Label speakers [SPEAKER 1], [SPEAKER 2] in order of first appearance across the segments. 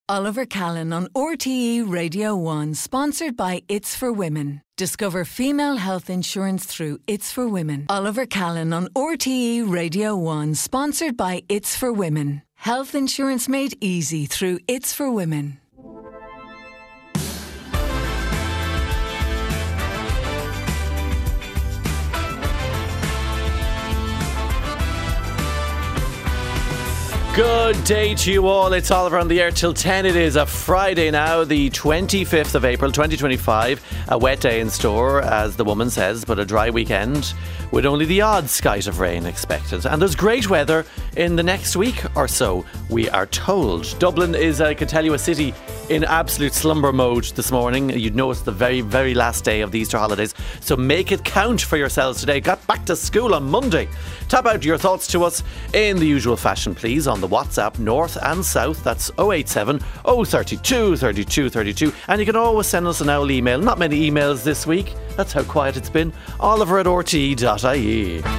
[SPEAKER 1] Oliver Callan on RTE Radio 1, sponsored by It's for Women. Discover female health insurance through It's for Women. Oliver Callan on RTE Radio 1, sponsored by It's for Women. Health insurance made easy through It's for Women.
[SPEAKER 2] Good day to you all. It's Oliver on the air till 10. It is a Friday now, the 25th of April 2025. A wet day in store, as the woman says, but a dry weekend with only the odd skite of rain expected. And there's great weather in the next week or so, we are told. Dublin is, I can tell you, a city in absolute slumber mode this morning. You'd know it's the very, very last day of the Easter holidays. So make it count for yourselves today. Got back to school on Monday. Tap out your thoughts to us in the usual fashion, please, on the WhatsApp, north and south. That's 087 032 32 32. And you can always send us an owl email. Not many emails this week. That's how quiet it's been. Oliver@rte.ie.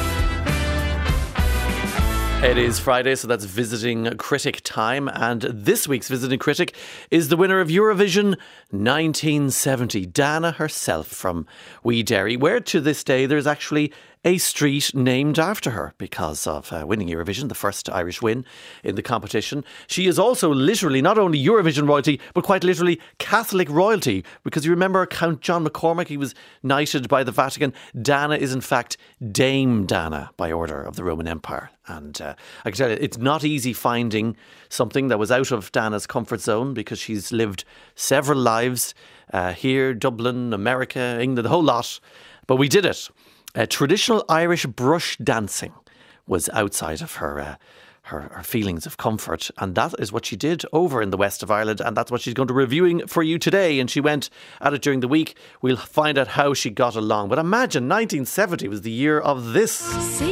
[SPEAKER 2] It is Friday, so that's Visiting Critic time. And this week's Visiting Critic is the winner of Eurovision 1970, Dana herself from Wee Derry, where to this day there's actually a street named after her because of winning Eurovision, the first Irish win in the competition. She is also literally not only Eurovision royalty, but quite literally Catholic royalty, because you remember Count John McCormack, he was knighted by the Vatican. Dana is in fact Dame Dana by order of the Roman Empire. And I can tell you, it's not easy finding something that was out of Dana's comfort zone, because she's lived several lives here, Dublin, America, England, the whole lot. But we did it. Traditional Irish brush dancing was outside of her feelings of comfort, and that is what she did over in the west of Ireland, and that's what she's going to be reviewing for you today. And she went at it during the week. We'll find out how she got along. But imagine 1970 was the year of this.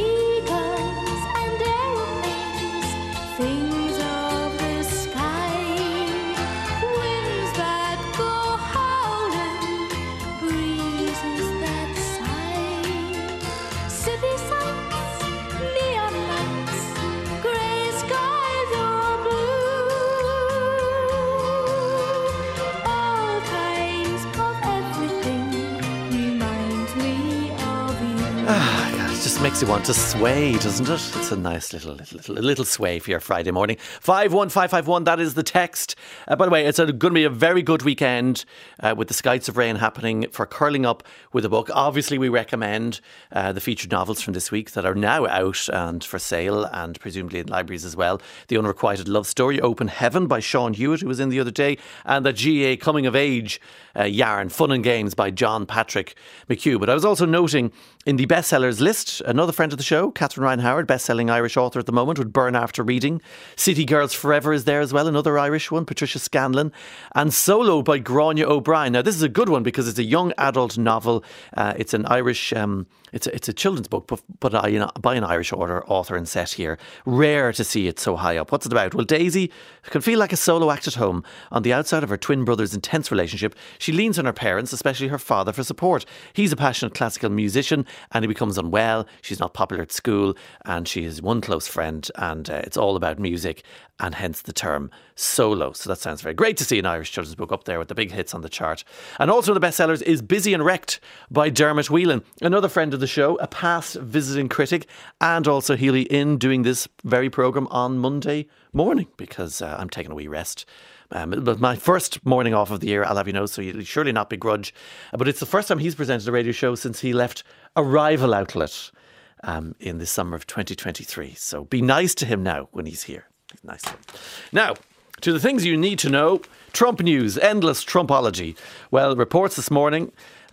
[SPEAKER 2] Makes you want to sway, doesn't it? It's a nice little sway for your Friday morning. 51551, that is the text. By the way, it's going to be a very good weekend with the skites of rain happening for curling up with a book. Obviously, we recommend the featured novels from this week that are now out and for sale, and presumably in libraries as well. The Unrequited Love Story, Open Heaven by Sean Hewitt, who was in the other day, and the GA Coming of Age yarn, Fun and Games by John Patrick McHugh. But I was also noting in the bestsellers list, another friend of the show, Catherine Ryan Howard, best-selling Irish author at the moment, would Burn After Reading. City Girls Forever is there as well, another Irish one, Patricia Scanlon. And Solo by Grania O'Brien. Now, this is a good one because it's a young adult novel. It's an Irish... It's a children's book, but by an Irish author and set here. Rare to see it so high up. What's it about? Well, Daisy can feel like a solo act at home. On the outside of her twin brother's intense relationship, she leans on her parents, especially her father, for support. He's a passionate classical musician and he becomes unwell. She's not popular at school and she has one close friend, and it's all about music, and hence the term solo. So that sounds very great to see an Irish children's book up there with the big hits on the chart. And also in the bestsellers is Busy and Wrecked by Dermot Whelan, another friend of the show, a past visiting critic, and also he'll be in doing this very programme on Monday morning because I'm taking a wee rest. But my first morning off of the year, I'll have you know, so you'll surely not begrudge. But it's the first time he's presented a radio show since he left a rival outlet in the summer of 2023. So be nice to him now when he's here. Nice one. Now, to the things you need to know. Trump news, endless Trumpology. Well, reports this morning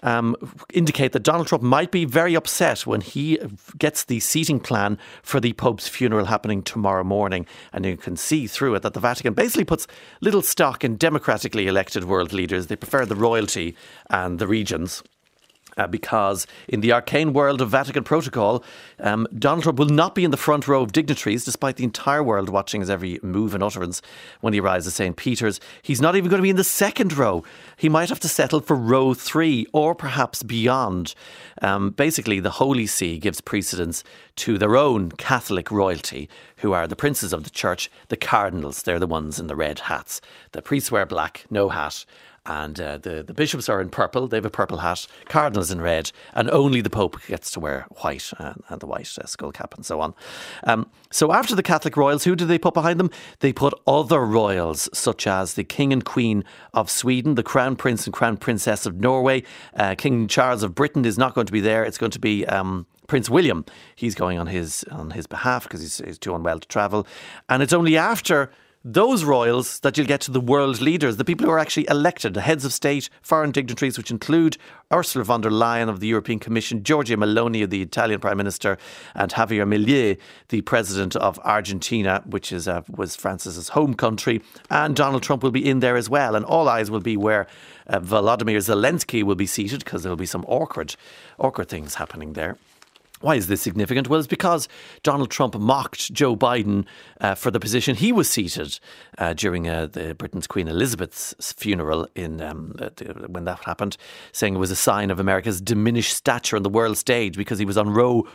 [SPEAKER 2] indicate that Donald Trump might be very upset when he gets the seating plan for the Pope's funeral happening tomorrow morning. And you can see through it that the Vatican basically puts little stock in democratically elected world leaders. They prefer the royalty and the regions. Because in the arcane world of Vatican protocol, Donald Trump will not be in the front row of dignitaries, despite the entire world watching his every move and utterance when he arrives at St. Peter's. He's not even going to be in the second row. He might have to settle for row 3 or perhaps beyond. Basically, the Holy See gives precedence to their own Catholic royalty, who are the princes of the church, the cardinals. They're the ones in the red hats. The priests wear black, no hat. And the bishops are in purple. They have a purple hat. Cardinals in red. And only the Pope gets to wear white and the white skull cap and so on. So after the Catholic royals, who do they put behind them? They put other royals, such as the King and Queen of Sweden, the Crown Prince and Crown Princess of Norway. King Charles of Britain is not going to be there. It's going to be Prince William. He's going on his behalf because he's too unwell to travel. And it's only after those royals that you'll get to the world leaders, the people who are actually elected, the heads of state, foreign dignitaries, which include Ursula von der Leyen of the European Commission, Giorgia Meloni, the Italian Prime Minister, and Javier Milei, the President of Argentina, which was Francis's home country. And Donald Trump will be in there as well. And all eyes will be where Volodymyr Zelensky will be seated, because there will be some awkward things happening there. Why is this significant? Well, it's because Donald Trump mocked Joe Biden for the position he was seated during the Britain's Queen Elizabeth's funeral when that happened, saying it was a sign of America's diminished stature on the world stage because he was on row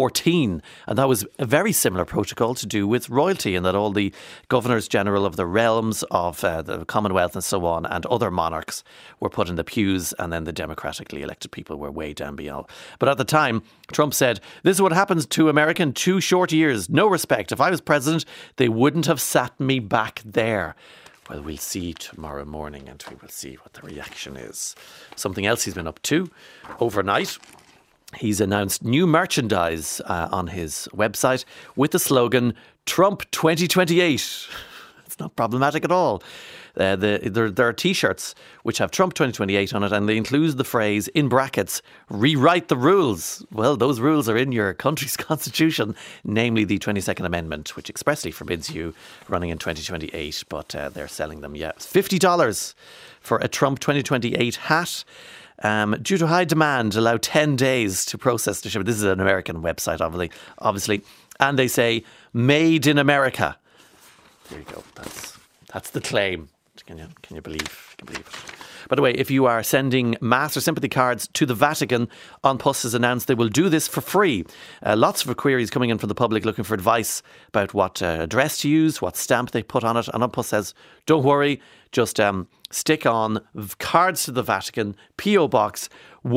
[SPEAKER 2] 14. And that was a very similar protocol to do with royalty, in that all the governors general of the realms of the Commonwealth and so on and other monarchs were put in the pews, and then the democratically elected people were way down below. But at the time, Trump said, "This is what happens to America in 2 short years. No respect. If I was president, they wouldn't have sat me back there." Well, we'll see tomorrow morning, and we will see what the reaction is. Something else he's been up to overnight. He's announced new merchandise on his website with the slogan, Trump 2028. It's not problematic at all. There are T-shirts which have Trump 2028 on it, and they include the phrase, in brackets, rewrite the rules. Well, those rules are in your country's constitution, namely the 22nd Amendment, which expressly forbids you running in 2028, but they're selling them, yeah. $50 for a Trump 2028 hat. Due to high demand, allow 10 days to process the shipment. This is an American website, obviously. And they say, made in America. There you go. That's the claim. Can you believe it? By the way, if you are sending mass or sympathy cards to the Vatican, An Post has announced they will do this for free. Lots of queries coming in from the public looking for advice about what address to use, what stamp they put on it. And An Post says, don't worry, just stick on cards to the Vatican, P.O. Box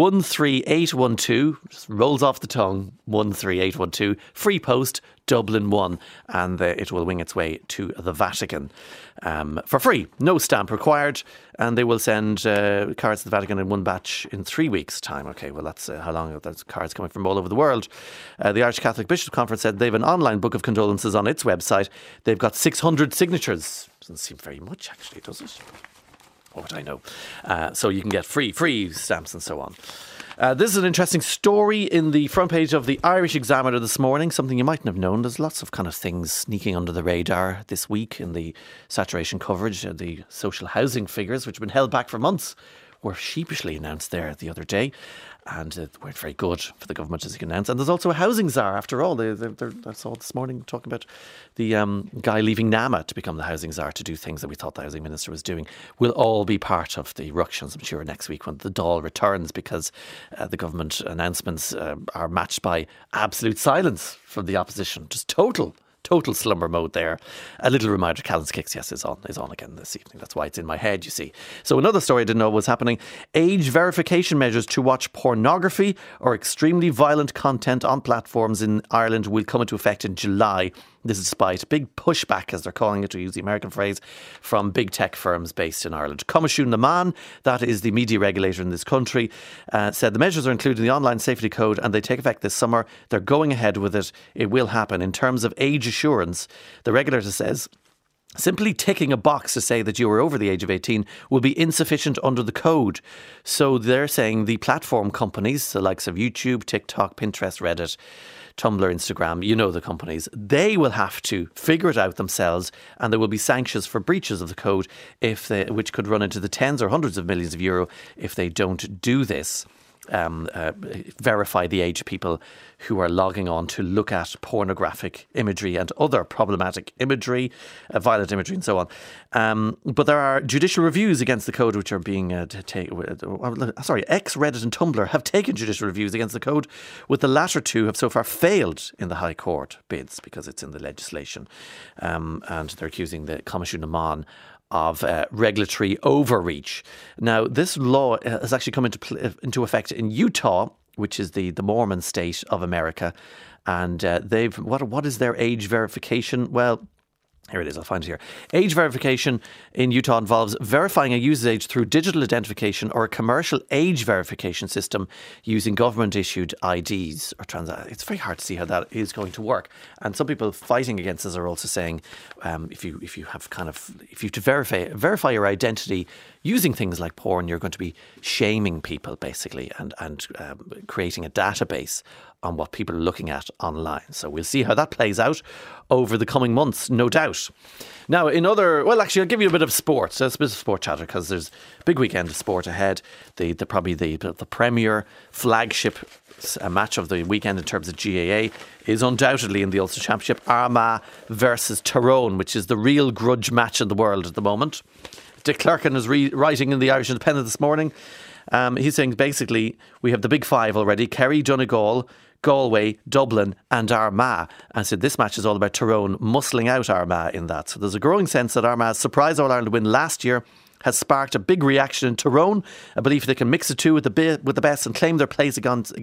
[SPEAKER 2] 13812, just rolls off the tongue, 13812, free post, Dublin 1, and it will wing its way to the Vatican for free. No stamp required, and they will send cards to the Vatican in one batch in 3 weeks' time. Okay, well, that's how long there's cards coming from all over the world. The Irish Catholic Bishops' Conference said they have an online book of condolences on its website. They've got 600 signatures. Doesn't seem very much, actually, does it? What I know. So you can get free stamps and so on. This is an interesting story in the front page of the Irish Examiner this morning, something you mightn't have known. There's lots of kind of things sneaking under the radar this week in the saturation coverage. The social housing figures, which have been held back for months, were sheepishly announced there the other day. And weren't very good for the government, as you can announce. And there's also a housing czar, after all. I saw this morning talking about the guy leaving NAMA to become the housing czar, to do things that we thought the housing minister was doing. Will all be part of the ructions, I'm sure, next week when the Dáil returns, because the government announcements are matched by absolute silence from the opposition. Just total slumber mode there. A little reminder, Callum's Kicks, yes, is on again this evening. That's why it's in my head, you see. So another story I didn't know was happening. Age verification measures to watch pornography or extremely violent content on platforms in Ireland will come into effect in July. This is despite big pushback, as they're calling it, to use the American phrase, from big tech firms based in Ireland. Comisiún na Meán, that is the media regulator in this country, said the measures are included in the online safety code and they take effect this summer. They're going ahead with it. It will happen. In terms of age assurance, the regulator says simply ticking a box to say that you are over the age of 18 will be insufficient under the code. So they're saying the platform companies, the likes of YouTube, TikTok, Pinterest, Reddit, Tumblr, Instagram, you know the companies, they will have to figure it out themselves, and there will be sanctions for breaches of the code which could run into the tens or hundreds of millions of euro if they don't do this. verify the age of people who are logging on to look at pornographic imagery and other problematic imagery, violent imagery and so on. But there are judicial reviews against the code which are being X, Reddit and Tumblr have taken judicial reviews against the code, with the latter two have so far failed in the High Court bids because it's in the legislation. And they're accusing the Comisiún na Meán of regulatory overreach. Now, this law has actually come into effect in Utah, which is the Mormon state of America. And they've what is their age verification? Well, here it is, I'll find it here. Age verification in Utah involves verifying a user's age through digital identification or a commercial age verification system using government-issued IDs or It's very hard to see how that is going to work. And some people fighting against this are also saying if you have to verify your identity using things like porn, you're going to be shaming people basically and creating a database on what people are looking at online. So we'll see how that plays out over the coming months, no doubt. Now, I'll give you a bit of sport. So it's a bit of sport chatter because there's a big weekend of sport ahead. The premier flagship match of the weekend in terms of GAA is undoubtedly in the Ulster Championship, Armagh versus Tyrone, which is the real grudge match in the world at the moment. Dick Clerkin is writing in the Irish Independent this morning. He's saying basically we have the big five already: Kerry, Donegal, Galway, Dublin and Armagh. And so this match is all about Tyrone muscling out Armagh in that. So there's a growing sense that Armagh's surprise All-Ireland win last year has sparked a big reaction in Tyrone, a belief they can mix the two with the best and claim their place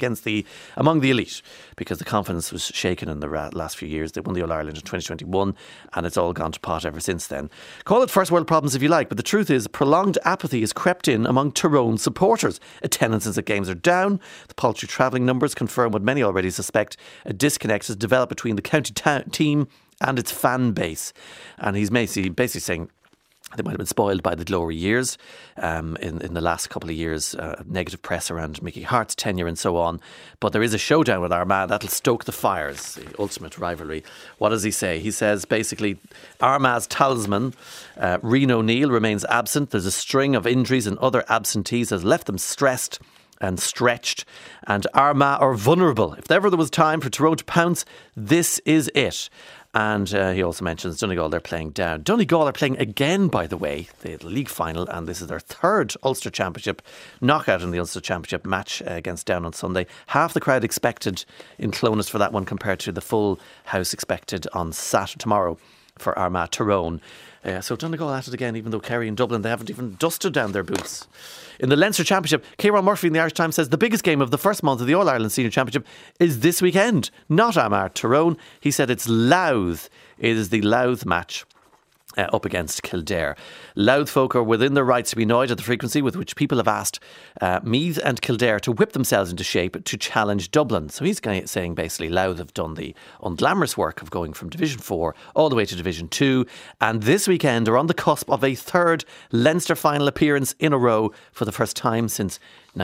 [SPEAKER 2] among the elite, because the confidence was shaken in the last few years. They won the All-Ireland in 2021 and it's all gone to pot ever since then. Call it first world problems if you like, but the truth is prolonged apathy has crept in among Tyrone supporters. Attendances at games are down. The paltry travelling numbers confirm what many already suspect: a disconnect has developed between the county team and its fan base. And he's basically saying they might have been spoiled by the glory years in the last couple of years, negative press around Mickey Hart's tenure and so on. But there is a showdown with Armagh that'll stoke the fires, the ultimate rivalry. What does he say? He says basically Armagh's talisman, Rian O'Neill, remains absent. There's a string of injuries and other absentees has left them stressed and stretched, and Armagh are vulnerable. If ever there was time for Tyrone to pounce, this is it. And he also mentions Donegal, they're playing down. Donegal are playing again, by the way, the league final, and this is their third Ulster Championship knockout in the Ulster Championship match against Down on Sunday. Half the crowd expected in Clonus for that one compared to the full house expected on Saturday tomorrow for Armagh Tyrone. So Donegal at it again, even though Kerry and Dublin, they haven't even dusted down their boots. In the Leinster Championship, Kieran Murphy in the Irish Times says the biggest game of the first month of the All-Ireland Senior Championship is this weekend, not Armagh Tyrone. He said it's Louth. It is the Louth match up against Kildare. Louth folk are within their rights to be annoyed at the frequency with which people have asked Meath and Kildare to whip themselves into shape to challenge Dublin. So he's saying basically Louth have done the unglamorous work of going from Division 4 all the way to Division 2, and this weekend are on the cusp of a third Leinster final appearance in a row for the first time since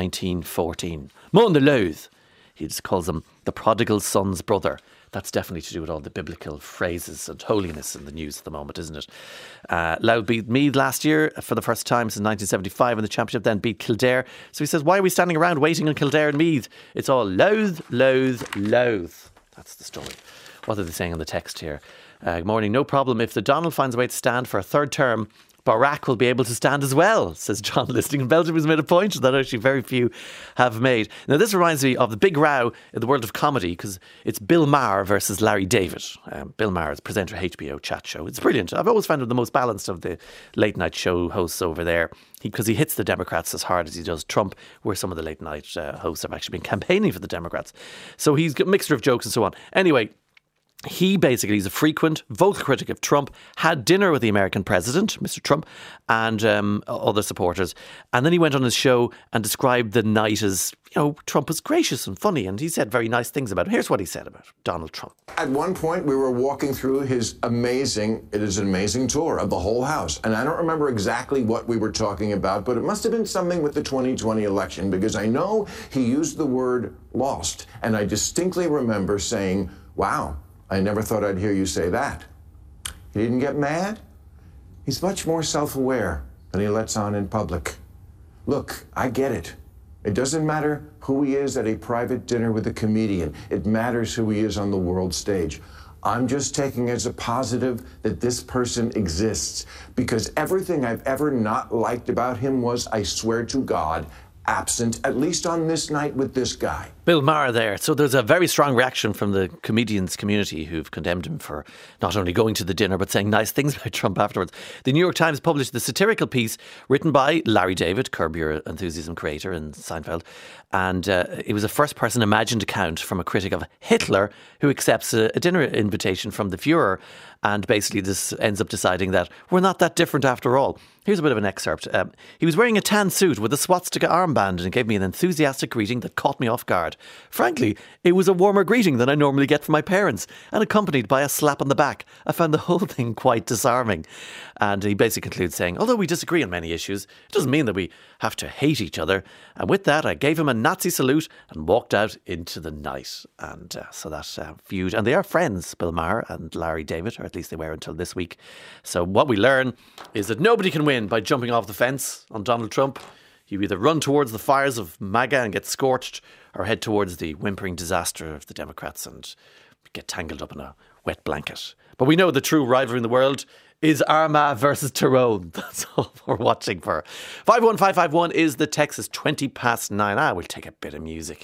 [SPEAKER 2] 1914. Mon de Louth. He just calls them the prodigal son's brother. That's definitely to do with all the biblical phrases and holiness in the news at the moment, isn't it? Louth beat Meath last year for the first time since 1975 in the Championship, then beat Kildare. So he says, why are we standing around waiting on Kildare and Meath? It's all Louth, Louth, Louth. That's the story. What are they saying on the text here? Good morning. No problem. If the Donald finds a way to stand for a third term, Barack will be able to stand as well, says John listening. And Belgium has made a point that actually very few have made. Now, this reminds me of the big row in the world of comedy because it's Bill Maher versus Larry David. Bill Maher is presenter of HBO Chat Show. It's brilliant. I've always found him the most balanced of the late night show hosts over there because he hits the Democrats as hard as he does Trump, where some of the late night hosts have actually been campaigning for the Democrats. So he's got a mixture of jokes and so on. Anyway, he basically is a frequent vocal critic of Trump, had dinner with the American president, Mr. Trump, and other supporters. And then he went on his show and described the night as, Trump was gracious and funny. And he said very nice things about him. Here's what he said about Donald Trump.
[SPEAKER 3] At one point, we were walking through it is an amazing tour of the whole house. And I don't remember exactly what we were talking about, but it must have been something with the 2020 election, because I know he used the word lost. And I distinctly remember saying, wow, I never thought I'd hear you say that. He didn't get mad. He's much more self-aware than he lets on in public. Look, I get it. It doesn't matter who he is at a private dinner with a comedian. It matters who he is on the world stage. I'm just taking as a positive that this person exists, because everything I've ever not liked about him was, I swear to God, absent, at least on this night with this guy.
[SPEAKER 2] Bill Maher there. So there's a very strong reaction from the comedians community who've condemned him for not only going to the dinner but saying nice things about Trump afterwards. The New York Times published the satirical piece written by Larry David, Curb Your Enthusiasm creator in Seinfeld, and it was a first-person imagined account from a critic of Hitler who accepts a dinner invitation from the Fuhrer, and basically this ends up deciding that we're not that different after all. Here's a bit of an excerpt. He was wearing a tan suit with a swastika armband and gave me an enthusiastic greeting that caught me off guard. Frankly, it was a warmer greeting than I normally get from my parents, and accompanied by a slap on the back. I found the whole thing quite disarming. And he basically concludes saying, although we disagree on many issues, it doesn't mean that we have to hate each other. And with that, I gave him a Nazi salute and walked out into the night. And so that feud, and they are friends, Bill Maher and Larry David, or at least they were until this week. So what we learn is that nobody can win by jumping off the fence on Donald Trump. You either run towards the fires of MAGA and get scorched, or head towards the whimpering disaster of the Democrats and get tangled up in a wet blanket. But we know the true rivalry in the world is Armagh versus Tyrone. That's all we're watching for. 51551 is the text. It's 20 past 9. We'll take a bit of music.